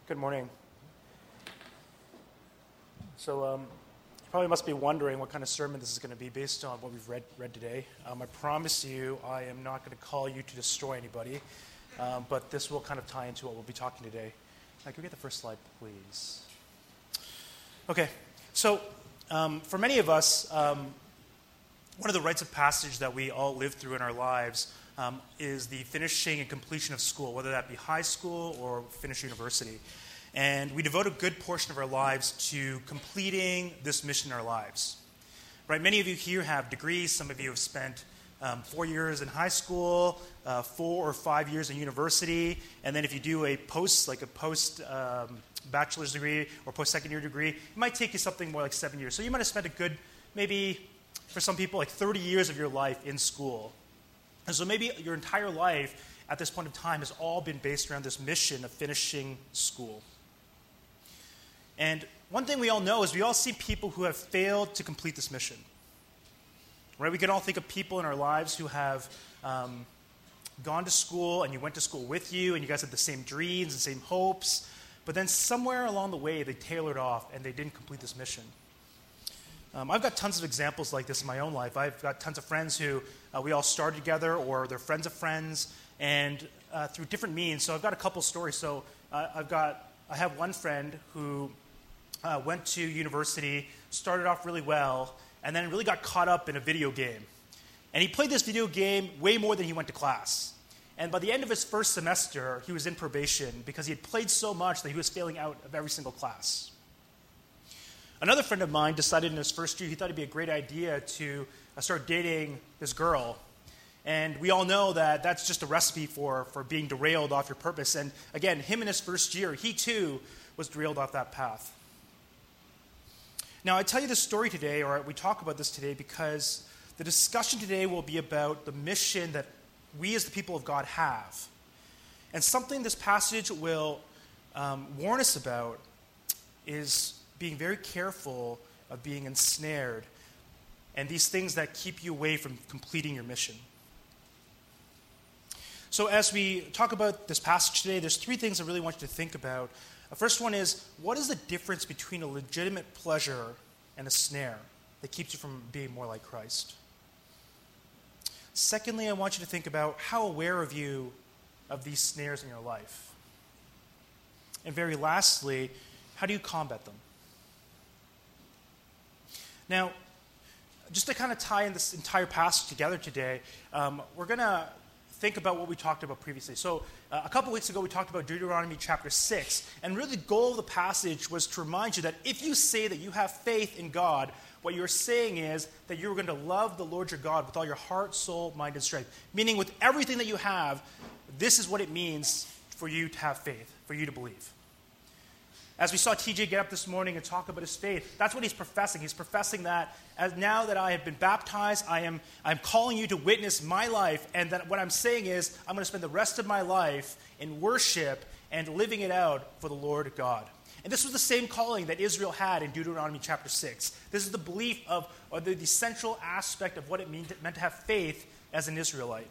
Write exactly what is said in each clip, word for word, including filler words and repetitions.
Good morning. So um, you probably must be wondering what kind of sermon this is going to be based on what we've read, read today. Um, I promise you I am not going to call you to destroy anybody, um, but this will kind of tie into what we'll be talking today. Now, can we get the first slide, please? Okay, so um, for many of us, um, one of the rites of passage that we all live through in our lives um, is the finishing and completion of school, whether that be high school or finish university. And we devote a good portion of our lives to completing this mission in our lives. Right? Many of you here have degrees. Some of you have spent um, four years in high school, uh, four or five years in university, and then if you do a post, like a post um, bachelor's degree or post-secondary degree, it might take you something more like seven years. So you might have spent a good, maybe for some people, like thirty years of your life in school. And so maybe your entire life at this point in time has all been based around this mission of finishing school. And one thing we all know is we all see people who have failed to complete this mission. Right? We can all think of people in our lives who have um, gone to school, and you went to school with you, and you guys had the same dreams and same hopes, but then somewhere along the way they tailored off and they didn't complete this mission. Um, I've got tons of examples like this in my own life. I've got tons of friends who uh, we all started together, or they're friends of friends, and uh, through different means. So I've got a couple stories. So uh, I've got, I have one friend who uh, went to university, started off really well, and then really got caught up in a video game. And he played this video game way more than he went to class. And by the end of his first semester, he was in probation because he had played so much that he was failing out of every single class. Another friend of mine decided in his first year he thought it'd be a great idea to uh, start dating this girl. And we all know that that's just a recipe for, for being derailed off your purpose. And again, him in his first year, he too was derailed off that path. Now, I tell you this story today, or we talk about this today, because the discussion today will be about the mission that we as the people of God have. And something this passage will um, warn us about is being very careful of being ensnared, and these things that keep you away from completing your mission. So as we talk about this passage today, there's three things I really want you to think about. The first one is, what is the difference between a legitimate pleasure and a snare that keeps you from being more like Christ? Secondly, I want you to think about how aware of you of these snares in your life. And very lastly, how do you combat them? Now, just to kind of tie in this entire passage together today, um, we're going to think about what we talked about previously. So uh, a couple weeks ago, we talked about Deuteronomy chapter six, and really the goal of the passage was to remind you that if you say that you have faith in God, what you're saying is that you're going to love the Lord your God with all your heart, soul, mind, and strength. Meaning with everything that you have, this is what it means for you to have faith, for you to believe. As we saw T J get up this morning and talk about his faith, that's what he's professing. He's professing that as now that I have been baptized, I am I'm calling you to witness my life, and that what I'm saying is I'm going to spend the rest of my life in worship and living it out for the Lord God. And this was the same calling that Israel had in Deuteronomy chapter six. This is the belief of, or the, the central aspect of what it meant, meant to have faith as an Israelite.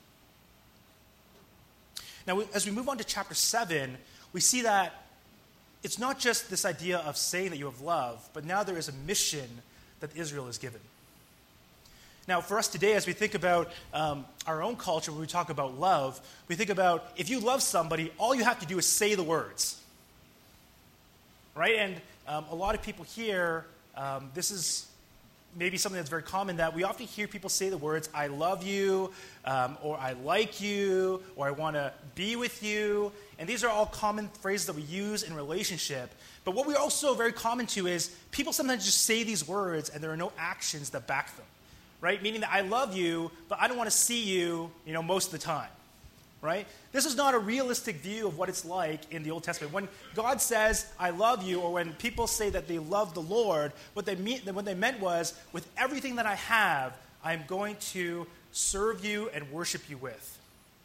Now, as we move on to chapter seven, we see that it's not just this idea of saying that you have love, but now there is a mission that Israel is given. Now, for us today, as we think about um, our own culture, when we talk about love, we think about if you love somebody, all you have to do is say the words. Right? And um, a lot of people here, um, this is maybe something that's very common, that we often hear people say the words, I love you, um, or I like you, or I want to be with you. And these are all common phrases that we use in relationship. But what we're also very common to is people sometimes just say these words and there are no actions that back them. Right? Meaning that I love you, but I don't want to see you, you know, most of the time. Right? This is not a realistic view of what it's like in the Old Testament. When God says, I love you, or when people say that they love the Lord, what they, mean, what they meant was, with everything that I have, I'm going to serve you and worship you with.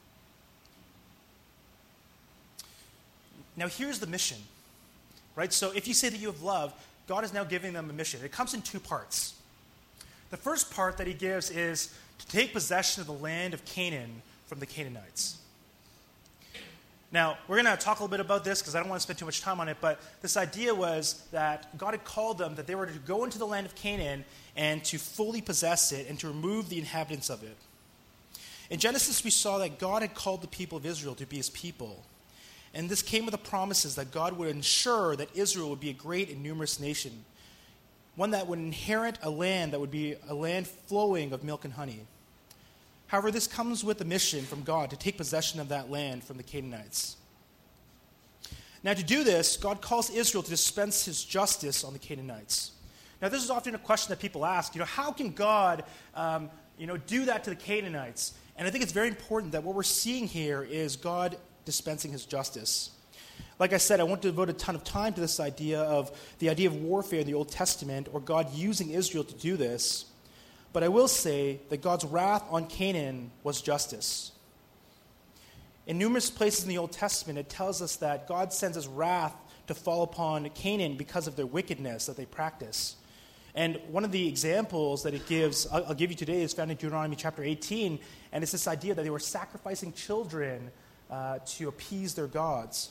Now here's the mission. Right? So if you say that you have love, God is now giving them a mission. It comes in two parts. The first part that he gives is to take possession of the land of Canaan from the Canaanites. Now, we're going to talk a little bit about this because I don't want to spend too much time on it, but this idea was that God had called them that they were to go into the land of Canaan and to fully possess it and to remove the inhabitants of it. In Genesis, we saw that God had called the people of Israel to be his people. And this came with the promises that God would ensure that Israel would be a great and numerous nation, one that would inherit a land that would be a land flowing of milk and honey. However, this comes with a mission from God to take possession of that land from the Canaanites. Now, to do this, God calls Israel to dispense his justice on the Canaanites. Now, this is often a question that people ask, you know, how can God, um, you know, do that to the Canaanites? And I think it's very important that what we're seeing here is God dispensing his justice. Like I said, I won't devote a ton of time to this idea of the idea of warfare in the Old Testament or God using Israel to do this. But I will say that God's wrath on Canaan was justice. In numerous places in the Old Testament, it tells us that God sends his wrath to fall upon Canaan because of their wickedness that they practice. And one of the examples that it gives, I'll, I'll give you today, is found in Deuteronomy chapter eighteen, and it's this idea that they were sacrificing children uh, to appease their gods.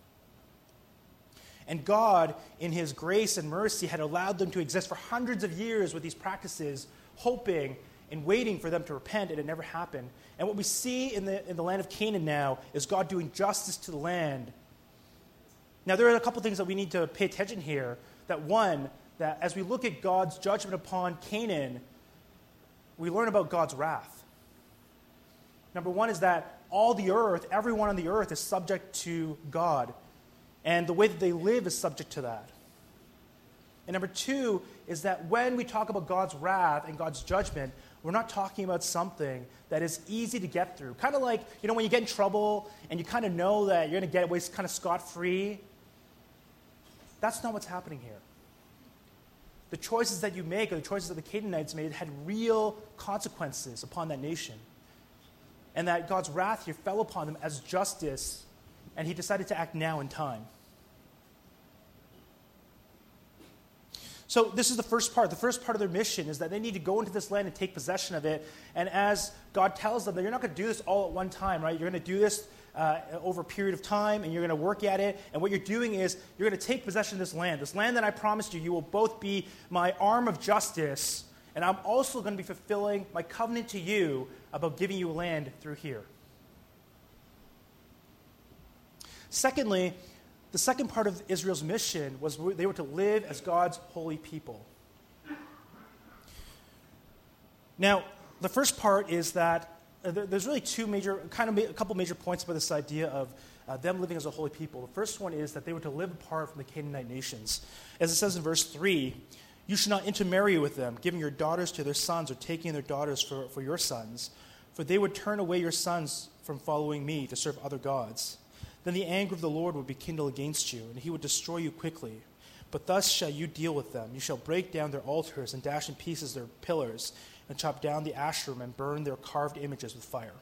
And God, in his grace and mercy, had allowed them to exist for hundreds of years with these practices, hoping and waiting for them to repent, and it never happened. And what we see in the, in the land of Canaan now is God doing justice to the land. Now, there are a couple things that we need to pay attention here. That one, that as we look at God's judgment upon Canaan, we learn about God's wrath. Number one is that all the earth, everyone on the earth is subject to God. And the way that they live is subject to that. And number two is that when we talk about God's wrath and God's judgment, we're not talking about something that is easy to get through. Kind of like, you know, when you get in trouble and you kind of know that you're going to get away kind of scot-free. That's not what's happening here. The choices that you make, or the choices that the Canaanites made, had real consequences upon that nation. And that God's wrath here fell upon them as justice, and he decided to act now in time. So this is the first part. The first part of their mission is that they need to go into this land and take possession of it. And as God tells them that you're not going to do this all at one time, right? You're going to do this uh, over a period of time, and you're going to work at it. And what you're doing is you're going to take possession of this land. This land that I promised you, you will both be my arm of justice, and I'm also going to be fulfilling my covenant to you about giving you land through here. Secondly, the second part of Israel's mission was they were to live as God's holy people. Now, the first part is that uh, there's really two major, kind of a couple major points about this idea of uh, them living as a holy people. The first one is that they were to live apart from the Canaanite nations. As it says in verse three, you should not intermarry with them, giving your daughters to their sons or taking their daughters for, for your sons, for they would turn away your sons from following me to serve other gods. Then the anger of the Lord would be kindled against you, and he would destroy you quickly. But thus shall you deal with them. You shall break down their altars and dash in pieces their pillars, and chop down the Asherim and burn their carved images with fire.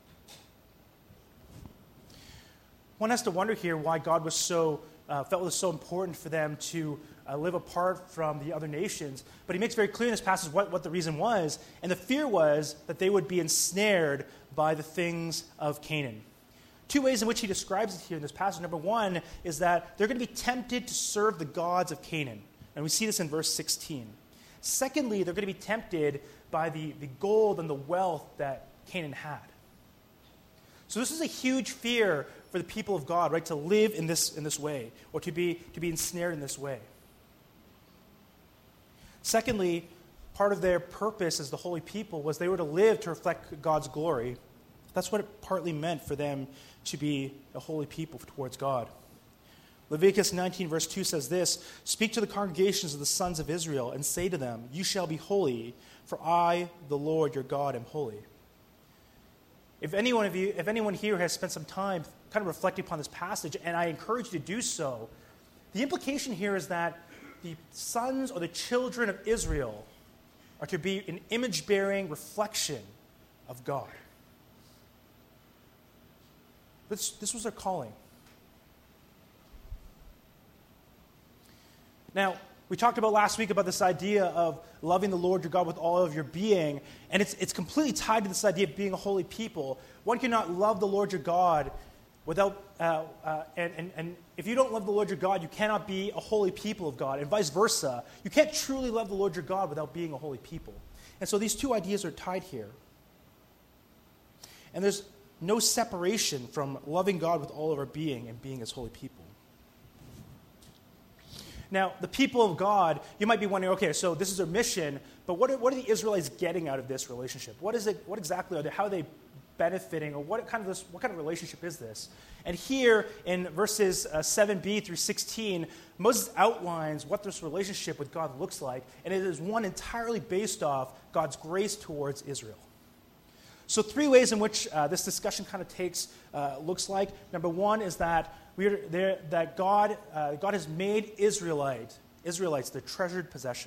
One has to wonder here why God was so uh, felt it was so important for them to uh, live apart from the other nations. But he makes very clear in this passage what, what the reason was, and the fear was that they would be ensnared by the things of Canaan. Two ways in which he describes it here in this passage. Number one is that they're going to be tempted to serve the gods of Canaan. And we see this in verse sixteen. Secondly, they're going to be tempted by the, the gold and the wealth that Canaan had. So this is a huge fear for the people of God, right, to live in this, in this way, or to be, to be ensnared in this way. Secondly, part of their purpose as the holy people was they were to live to reflect God's glory. That's what it partly meant for them to be a holy people towards God. Leviticus nineteen verse two says this, speak to the congregations of the sons of Israel and say to them, you shall be holy, for I, the Lord your God, am holy. If anyone of you, if anyone here has spent some time kind of reflecting upon this passage, and I encourage you to do so, the implication here is that the sons or the children of Israel are to be an image-bearing reflection of God. This, this was their calling. Now, we talked about last week about this idea of loving the Lord your God with all of your being, and it's, it's completely tied to this idea of being a holy people. One cannot love the Lord your God without, uh, uh, and, and, and if you don't love the Lord your God, you cannot be a holy people of God, and vice versa. You can't truly love the Lord your God without being a holy people. And so these two ideas are tied here. And there's no separation from loving God with all of our being and being His holy people. Now, the people of God, you might be wondering, okay, so this is their mission, but what are, what are the Israelites getting out of this relationship? What is it? What exactly are they? How are they benefiting, or what kind of this? What kind of relationship is this? And here in verses uh, seven b through sixteen, Moses outlines what this relationship with God looks like, and it is one entirely based off God's grace towards Israel. So three ways in which uh, this discussion kind of takes uh, looks like. Number one is that we are there, that God uh, God has made Israelite Israelites the treasured possession.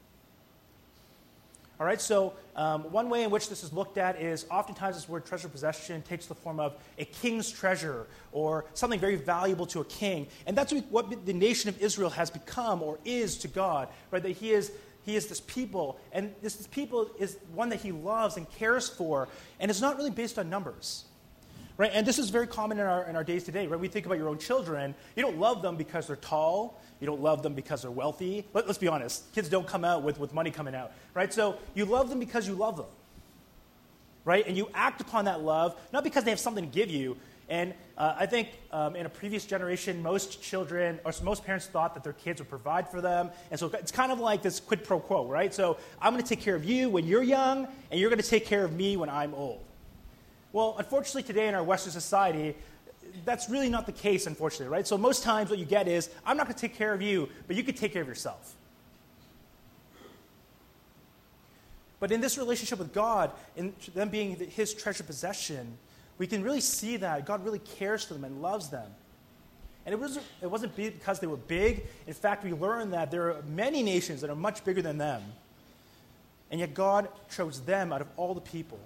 All right. So um, one way in which this is looked at is oftentimes this word treasured possession takes the form of a king's treasure or something very valuable to a king, and that's what the nation of Israel has become or is to God. Right. That He is. He is this people, and this, this people is one that He loves and cares for, and it's not really based on numbers, right? And this is very common in our in our days today, right? We think about your own children. You don't love them because they're tall. You don't love them because they're wealthy. Let, let's be honest. Kids don't come out with, with money coming out, right? So you love them because you love them, right? And you act upon that love, not because they have something to give you. And uh, I think um, in a previous generation, most children, or most parents thought that their kids would provide for them. And so it's kind of like this quid pro quo, right? So I'm going to take care of you when you're young, and you're going to take care of me when I'm old. Well, unfortunately, today in our Western society, that's really not the case, unfortunately, right? So most times what you get is, I'm not going to take care of you, but you can take care of yourself. But in this relationship with God, in them being His treasured possession, we can really see that God really cares for them and loves them. And it wasn't, it wasn't because they were big. In fact, we learned that there are many nations that are much bigger than them. And yet God chose them out of all the people.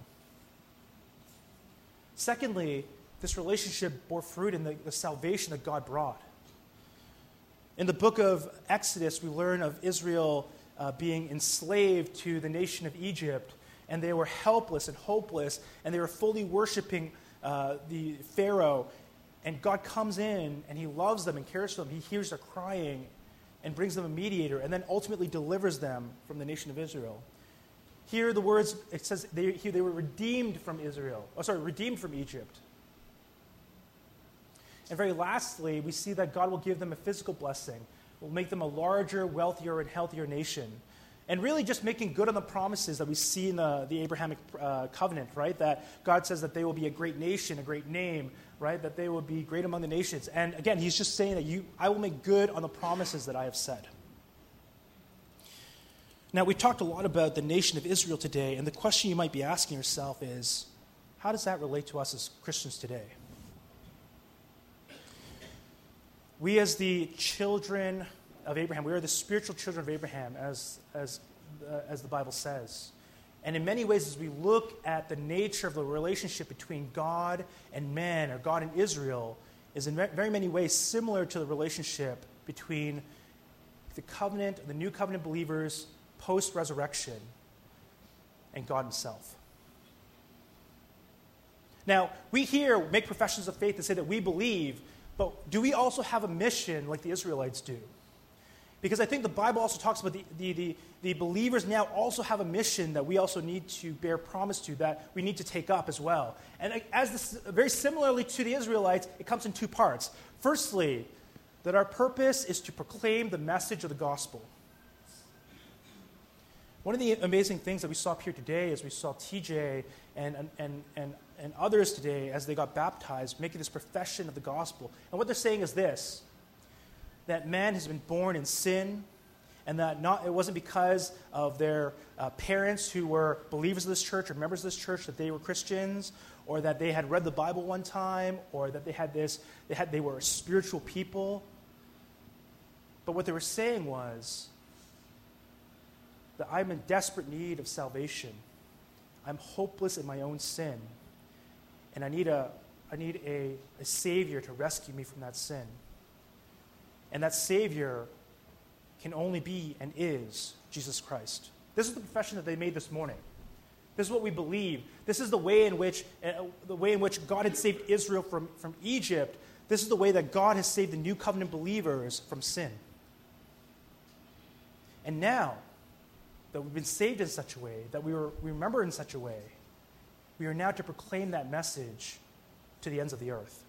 Secondly, this relationship bore fruit in the, the salvation that God brought. In the book of Exodus, we learn of Israel uh, being enslaved to the nation of Egypt, and they were helpless and hopeless, and they were fully worshiping uh, the Pharaoh. And God comes in, and He loves them and cares for them. He hears their crying and brings them a mediator, and then ultimately delivers them from the nation of Israel. Here, the words, it says they, here they were redeemed from Israel. Oh, sorry, redeemed from Egypt. And very lastly, we see that God will give them a physical blessing, will make them a larger, wealthier, and healthier nation. And really just making good on the promises that we see in the, the Abrahamic uh, covenant, right? That God says that they will be a great nation, a great name, right? That they will be great among the nations. And again, He's just saying that you, I will make good on the promises that I have said. Now, we talked a lot about the nation of Israel today, and the question you might be asking yourself is, how does that relate to us as Christians today? We as the children of Abraham, we are the spiritual children of Abraham, as, as, uh, as the Bible says. And in many ways, as we look at the nature of the relationship between God and man, or God and Israel, is in very many ways similar to the relationship between the covenant, the new covenant believers post-resurrection, and God Himself. Now, we here make professions of faith to say that we believe, but do we also have a mission like the Israelites do? Because I think the Bible also talks about the, the, the, the believers now also have a mission that we also need to bear promise to, that we need to take up as well. And as this, very similarly to the Israelites, it comes in two parts. Firstly, that our purpose is to proclaim the message of the gospel. One of the amazing things that we saw up here today is we saw T J and, and, and, and others today as they got baptized making this profession of the gospel. And what they're saying is this, that man has been born in sin, and that not it wasn't because of their uh, parents who were believers of this church or members of this church that they were Christians, or that they had read the Bible one time, or that they had this they had they were a spiritual people. But what they were saying was that I'm in desperate need of salvation. I'm hopeless in my own sin, and I need a I need a, a Savior to rescue me from that sin. And that Savior can only be and is Jesus Christ. This is the profession that they made this morning. This is what we believe. This is the way in which uh, the way in which God had saved Israel from, from Egypt. This is the way that God has saved the new covenant believers from sin. And now that we've been saved in such a way, that we, were, we remember in such a way, we are now to proclaim that message to the ends of the earth.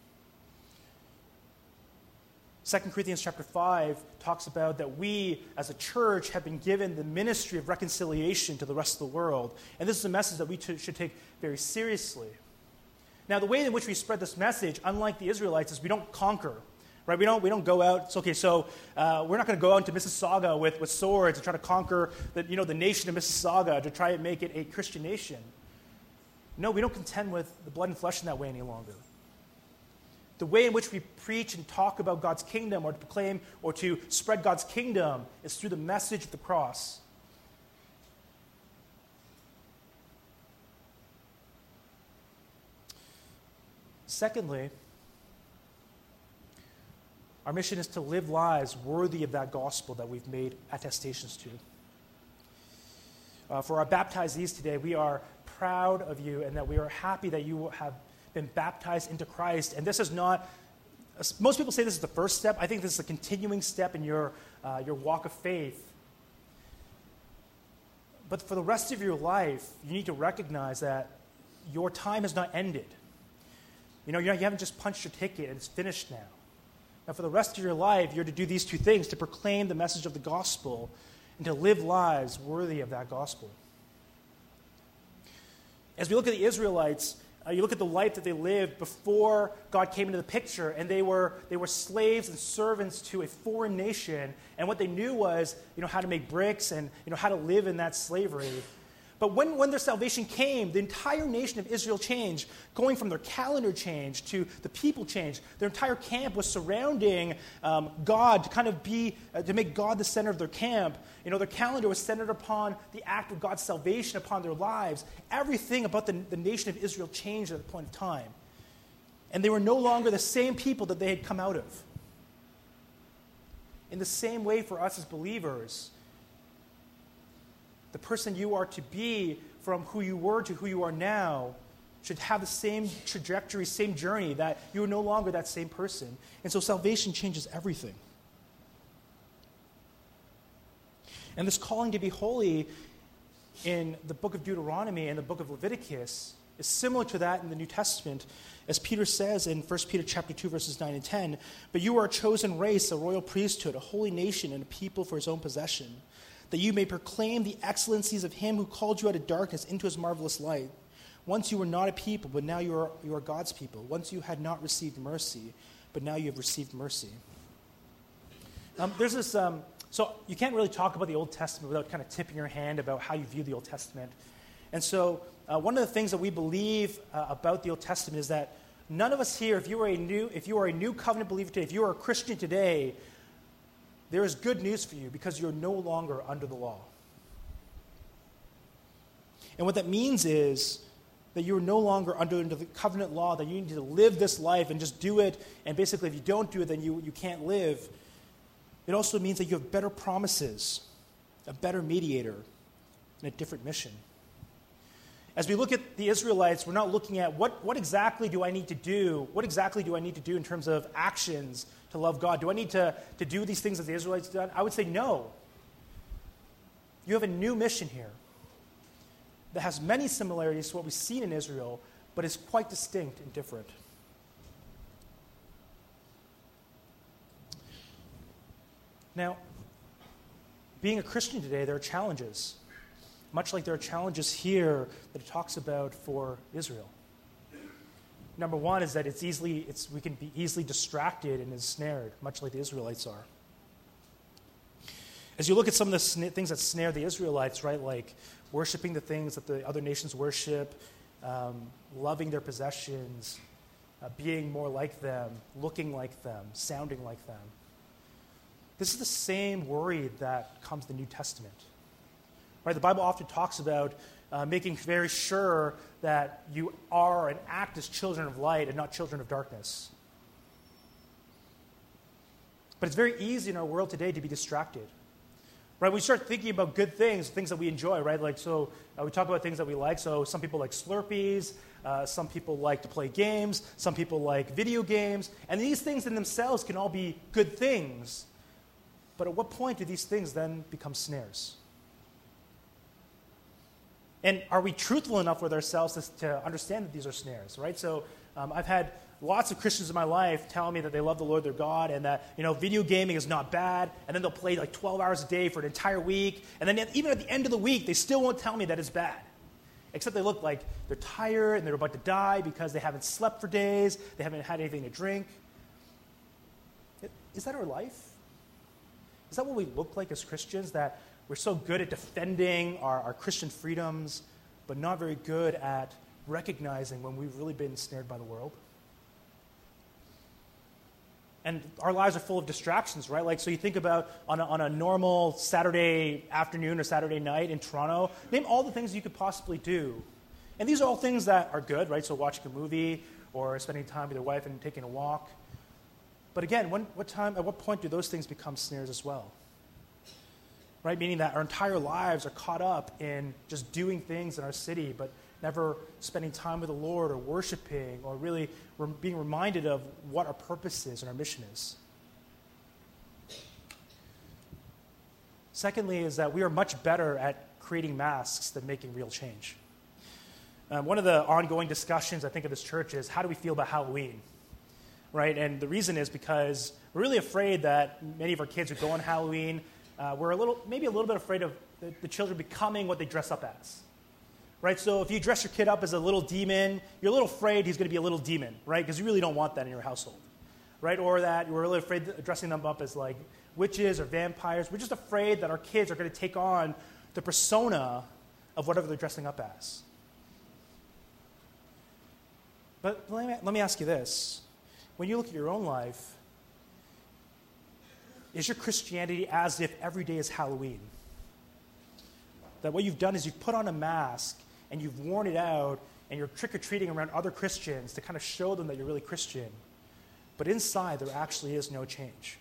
Second Corinthians chapter five talks about that we, as a church, have been given the ministry of reconciliation to the rest of the world. And this is a message that we t- should take very seriously. Now, the way in which we spread this message, unlike the Israelites, is we don't conquer. Right? We don't, we don't go out. It's okay, so uh, we're not going to go out into Mississauga with, with swords and try to conquer the, you know, the nation of Mississauga to try and make it a Christian nation. No, we don't contend with the blood and flesh in that way any longer. The way in which we preach and talk about God's kingdom or to proclaim or to spread God's kingdom is through the message of the cross. Secondly, our mission is to live lives worthy of that gospel that we've made attestations to. Uh, for our baptizees today, we are proud of you and that we are happy that you have been baptized into Christ. And this is not, most people say this is the first step. I think this is a continuing step in your, uh, your walk of faith. But for the rest of your life, you need to recognize that your time has not ended. You know, you're not, you haven't just punched your ticket and it's finished now. Now, for the rest of your life, you're to do these two things, to proclaim the message of the gospel and to live lives worthy of that gospel. As we look at the Israelites, uh, you look at the life that they lived before God came into the picture, and they were they were slaves and servants to a foreign nation, and what they knew was, you know, how to make bricks and, you know, how to live in that slavery. But when, when their salvation came, the entire nation of Israel changed, going from their calendar change to the people change. Their entire camp was surrounding um, God to kind of be, uh, to make God the center of their camp. You know, their calendar was centered upon the act of God's salvation upon their lives. Everything about the, the nation of Israel changed at that point of time. And they were no longer the same people that they had come out of. In the same way for us as believers, the person you are to be from who you were to who you are now should have the same trajectory, same journey, that you are no longer that same person. And so salvation changes everything. And this calling to be holy in the book of Deuteronomy and the book of Leviticus is similar to that in the New Testament, as Peter says in First Peter chapter two, verses nine and ten, "But you are a chosen race, a royal priesthood, a holy nation, and a people for his own possession, that you may proclaim the excellencies of him who called you out of darkness into his marvelous light. Once you were not a people, but now you are, you are God's people. Once you had not received mercy, but now you have received mercy." Um, there's this, um, so you can't really talk about the Old Testament without kind of tipping your hand about how you view the Old Testament. And so uh, one of the things that we believe uh, about the Old Testament is that none of us here, if you are a new, if you are a new covenant believer today, if you are a Christian today, there is good news for you because you're no longer under the law. And what that means is that you're no longer under, under the covenant law, that you need to live this life and just do it, and basically if you don't do it, then you, you can't live. It also means that you have better promises, a better mediator, and a different mission. As we look at the Israelites, we're not looking at what, what exactly do I need to do? What exactly do I need to do in terms of actions to love God? Do I need to, to do these things that the Israelites did? I would say no. You have a new mission here that has many similarities to what we've seen in Israel, but is quite distinct and different. Now, being a Christian today, there are challenges, much like there are challenges here that it talks about for Israel. Number one is that it's easily, it's, we can be easily distracted and ensnared, much like the Israelites are. As you look at some of the sn- things that snare the Israelites, right, like worshiping the things that the other nations worship, um, loving their possessions, uh, being more like them, looking like them, sounding like them. This is the same worry that comes in the New Testament. Right? The Bible often talks about uh, making very sure that you are and act as children of light and not children of darkness. But it's very easy in our world today to be distracted. Right? We start thinking about good things, things that we enjoy, right? Like, so uh, we talk about things that we like. So some people like Slurpees. Uh, some people like to play games. Some people like video games. And these things in themselves can all be good things. But at what point do these things then become snares? And are we truthful enough with ourselves to, to understand that these are snares, right? So um, I've had lots of Christians in my life tell me that they love the Lord their God and that, you know, video gaming is not bad, and then they'll play like twelve hours a day for an entire week, and then even at the end of the week, they still won't tell me that it's bad. Except they look like they're tired and they're about to die because they haven't slept for days, they haven't had anything to drink. Is that our life? Is that what we look like as Christians, that we're so good at defending our, our Christian freedoms, but not very good at recognizing when we've really been snared by the world? And our lives are full of distractions, right? Like, so you think about on a, on a normal Saturday afternoon or Saturday night in Toronto, name all the things you could possibly do. And these are all things that are good, right? So watching a movie or spending time with your wife and taking a walk. But again, when, what time, at what point do those things become snares as well? Right? Meaning that our entire lives are caught up in just doing things in our city, but never spending time with the Lord or worshiping or really being reminded of what our purpose is and our mission is. Secondly is that we are much better at creating masks than making real change. Um, one of the ongoing discussions, I think, of this church is how do we feel about Halloween? Right? And the reason is because we're really afraid that many of our kids who go on Halloween, uh, we're a little, maybe a little bit afraid of the, the children becoming what they dress up as. Right, so if you dress your kid up as a little demon, you're a little afraid he's going to be a little demon, right? Because you really don't want that in your household, right? Or that you're really afraid of dressing them up as like witches or vampires. We're just afraid that our kids are going to take on the persona of whatever they're dressing up as. But let me, let me ask you this. When you look at your own life, is your Christianity as if every day is Halloween? That what you've done is you've put on a mask and you've worn it out, and you're trick-or-treating around other Christians to kind of show them that you're really Christian. But inside, there actually is no change.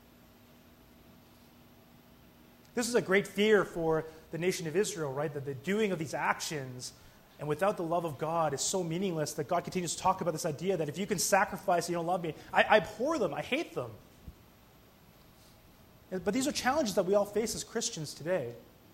This is a great fear for the nation of Israel, right? That the doing of these actions and without the love of God is so meaningless that God continues to talk about this idea that if you can sacrifice and you don't love me, I, I abhor them, I hate them. But these are challenges that we all face as Christians today.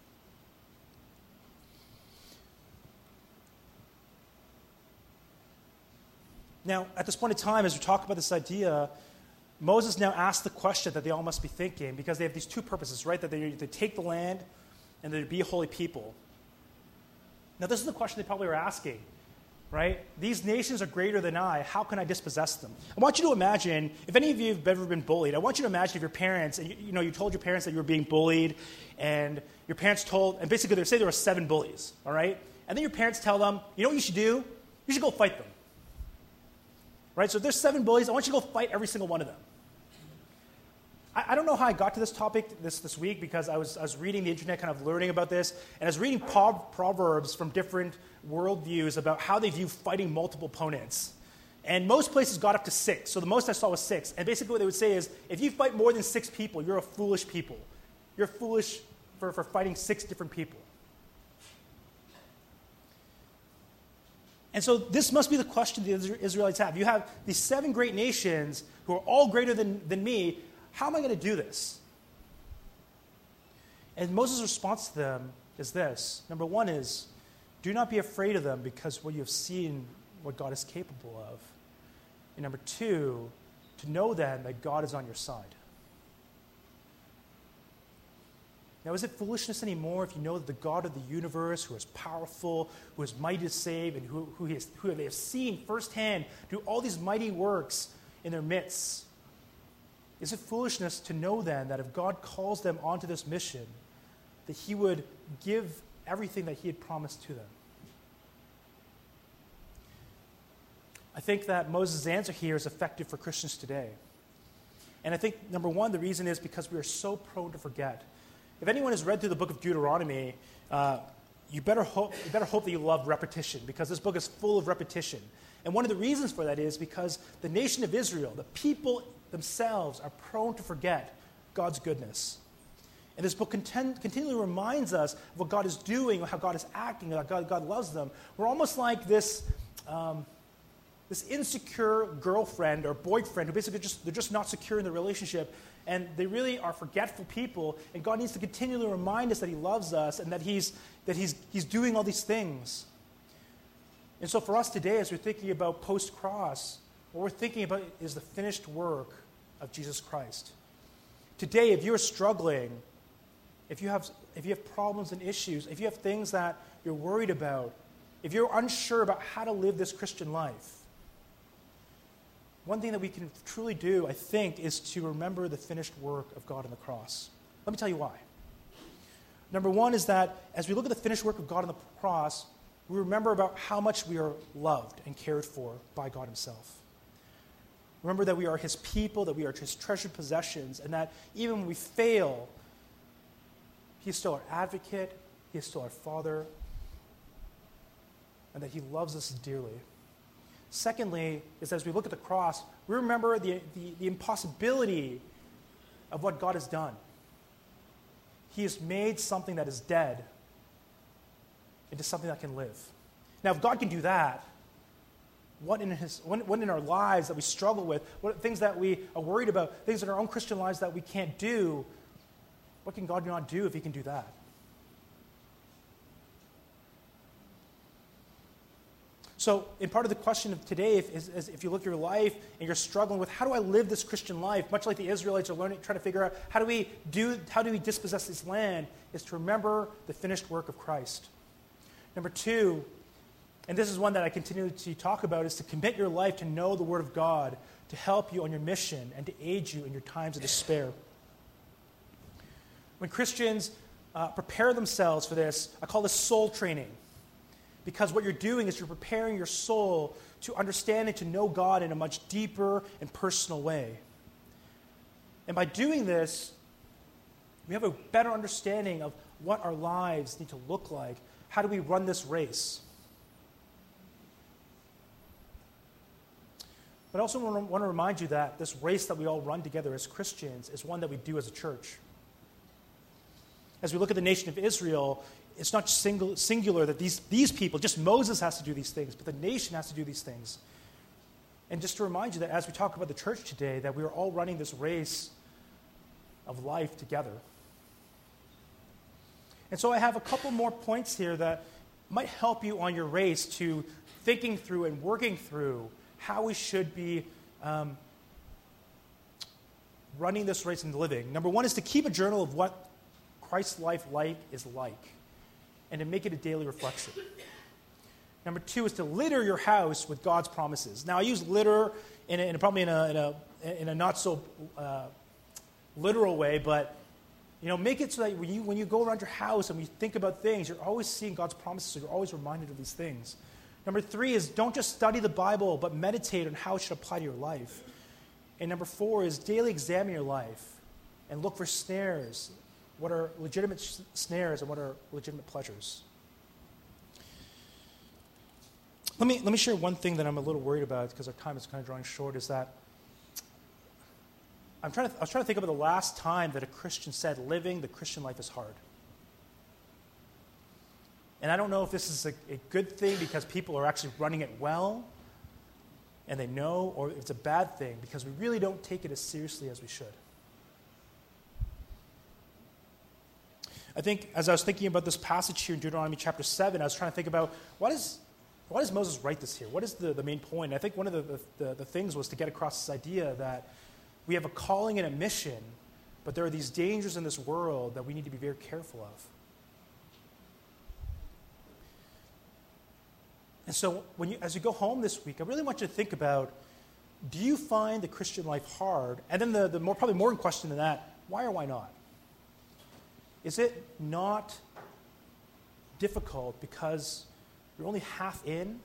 Now, at this point in time, as we talk about this idea, Moses now asks the question that they all must be thinking, because they have these two purposes, right? That they, they take the land and they be a holy people. Now, this is the question they probably are asking, right? These nations are greater than I. How can I dispossess them? I want you to imagine, if any of you have ever been bullied, I want you to imagine if your parents, and you, you know, you told your parents that you were being bullied, and your parents told, and basically they say there were seven bullies, all right? And then your parents tell them, you know what you should do? You should go fight them. Right? So if there's seven bullies, I want you to go fight every single one of them. I, I don't know how I got to this topic this, this week, because I was, I was reading the internet, kind of learning about this, and I was reading proverbs from different worldviews about how they view fighting multiple opponents. And most places got up to six. So the most I saw was six. And basically what they would say is, if you fight more than six people, you're a foolish people. You're foolish for, for fighting six different people. And so this must be the question the Israelites have. You have these seven great nations who are all greater than, than me. How am I going to do this? And Moses' response to them is this. Number one is, do not be afraid of them, because what you have seen what God is capable of. And number two, to know then that God is on your side. Now, is it foolishness anymore if you know that the God of the universe, who is powerful, who is mighty to save, and who, who, he has, who they have seen firsthand do all these mighty works in their midst, is it foolishness to know then that if God calls them onto this mission, that he would give everything that he had promised to them? I think that Moses' answer here is effective for Christians today. And I think, number one, the reason is because we are so prone to forget. If anyone has read through the book of Deuteronomy, uh, you, better hope, you better hope that you love repetition, because this book is full of repetition. And one of the reasons for that is because the nation of Israel, the people themselves, are prone to forget God's goodness. And this book content, continually reminds us of what God is doing, how God is acting, how God, God loves them. We're almost like this, um, this insecure girlfriend or boyfriend who basically just, they're just not secure in the relationship, and they really are forgetful people, and God needs to continually remind us that he loves us and that he's, that he's, he's doing all these things. And so for us today, as we're thinking about post-cross, what we're thinking about is the finished work of Jesus Christ. Today, if you're struggling, if you have, if you have problems and issues, if you have things that you're worried about, if you're unsure about how to live this Christian life, one thing that we can truly do, I think, is to remember the finished work of God on the cross. Let me tell you why. Number one is that as we look at the finished work of God on the cross, we remember about how much we are loved and cared for by God himself. Remember that we are his people, that we are his treasured possessions, and that even when we fail, he is still our advocate, he is still our Father, and that he loves us dearly. Secondly, is as we look at the cross, we remember the, the, the impossibility of what God has done. He has made something that is dead into something that can live. Now, if God can do that, what in, his, what, what in our lives that we struggle with, what things that we are worried about, things in our own Christian lives that we can't do, what can God not do if he can do that? So, in part of the question of today, if, is, is if you look at your life and you're struggling with how do I live this Christian life, much like the Israelites are learning, trying to figure out how do we do, how do we dispossess this land, is to remember the finished work of Christ. Number two, and this is one that I continue to talk about, is to commit your life to know the Word of God, to help you on your mission, and to aid you in your times of despair. When Christians uh, prepare themselves for this, I call this soul training. Because what you're doing is you're preparing your soul to understand and to know God in a much deeper and personal way. And by doing this, we have a better understanding of what our lives need to look like. How do we run this race? But I also want to remind you that this race that we all run together as Christians is one that we do as a church. As we look at the nation of Israel, it's not single, singular that these, these people, just Moses has to do these things, but the nation has to do these things. And just to remind you that as we talk about the church today, that we are all running this race of life together. And so I have a couple more points here that might help you on your race to thinking through and working through how we should be um, running this race and living. Number one is to keep a journal of what Christ's life life is like, and to make it a daily reflection. Number two is to litter your house with God's promises. Now, I use litter in, a, in a, probably in a, in a, in a not so uh, literal way, but you know, make it so that when you, when you go around your house and you think about things, you're always seeing God's promises, so you're always reminded of these things. Number three is don't just study the Bible, but meditate on how it should apply to your life. And number four is daily examine your life and look for snares. What are legitimate snares and what are legitimate pleasures? Let me, let me share one thing that I'm a little worried about because our time is kind of drawing short, is that I'm trying to, I was trying to think about the last time that a Christian said living the Christian life is hard. And I don't know if this is a, a good thing because people are actually running it well and they know, or if it's a bad thing because we really don't take it as seriously as we should. I think as I was thinking about this passage here in Deuteronomy chapter seven, I was trying to think about what is, why does Moses write this here? What is the, the main point? And I think one of the, the, the, the things was to get across this idea that we have a calling and a mission, but there are these dangers in this world that we need to be very careful of. And so when you, as you go home this week, I really want you to think about, do you find the Christian life hard? And then the, the more, probably more question than that, why or why not? Is it not difficult because you're only half in?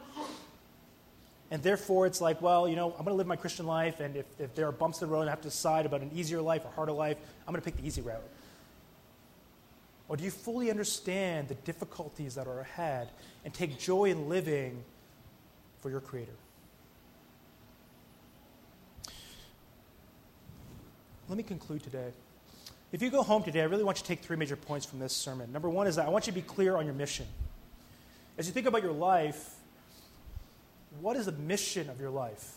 And therefore it's like, well, you know, I'm going to live my Christian life, and if, if there are bumps in the road and I have to decide about an easier life or harder life, I'm going to pick the easy route. Or do you fully understand the difficulties that are ahead and take joy in living for your Creator? Let me conclude today. If you go home today, I really want you to take three major points from this sermon. Number one is that I want you to be clear on your mission. As you think about your life, what is the mission of your life?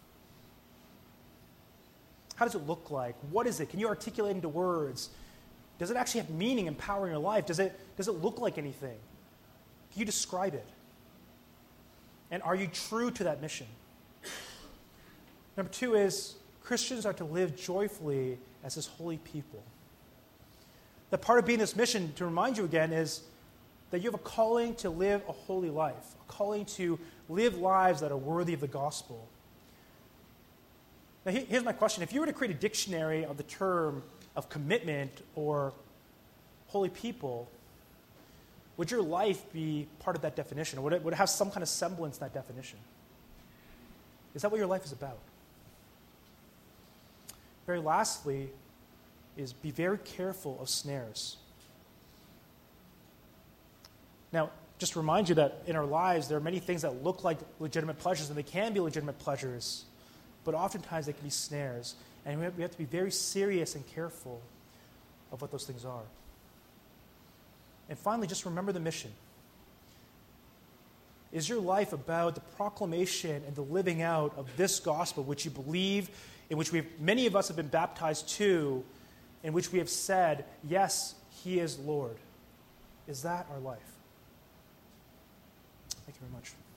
How does it look like? What is it? Can you articulate into words? Does it actually have meaning and power in your life? Does it, does it look like anything? Can you describe it? And are you true to that mission? Number two is Christians are to live joyfully as His holy people. The part of being this mission, to remind you again, is that you have a calling to live a holy life, a calling to live lives that are worthy of the gospel. Now, here's my question. If you were to create a dictionary of the term of commitment or holy people, would your life be part of that definition? Or would it, would it have some kind of semblance to that definition? Is that what your life is about? Very lastly, is be very careful of snares. Now, just to remind you that in our lives, there are many things that look like legitimate pleasures, and they can be legitimate pleasures, but oftentimes they can be snares. And we have, we have to be very serious and careful of what those things are. And finally, just remember the mission. Is your life about the proclamation and the living out of this gospel, which you believe, in which we have, many of us have been baptized to, in which we have said, yes, He is Lord? Is that our life? Thank you very much.